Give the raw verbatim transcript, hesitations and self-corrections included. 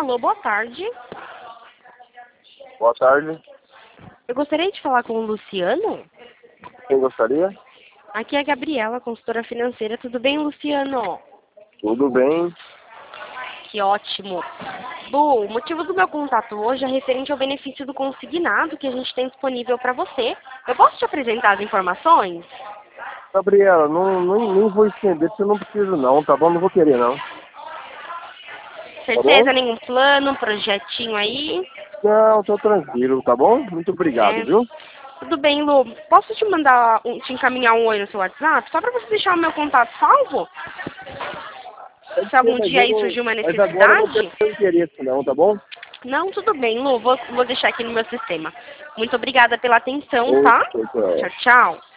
Alô, boa tarde. Boa tarde. Eu gostaria de falar com o Luciano. Quem gostaria? Aqui é a Gabriela, consultora financeira. Tudo bem, Luciano? Tudo bem. Que ótimo. Lu, o motivo do meu contato hoje é referente ao benefício do consignado que a gente tem disponível para você. Eu posso te apresentar as informações? Gabriela, não, não, nem vou estender porque eu não preciso não, tá bom? Não vou querer não. Certeza? Tá bom? Nenhum plano, projetinho aí? Não, tô tranquilo, tá bom? Muito obrigado, É. viu? Tudo bem, Lu. Posso te mandar, um- te encaminhar um oi no seu WhatsApp? Só para você deixar o meu contato salvo? Pode Se ser, algum mas, dia eu aí não, surgir uma mas agora eu não necessidade? tenho interesse não, tá bom? Não, tudo bem, Lu. Vou, vou deixar aqui no meu sistema. Muito obrigada pela atenção, Ô, tá? tchau, tchau. Tchau, tchau.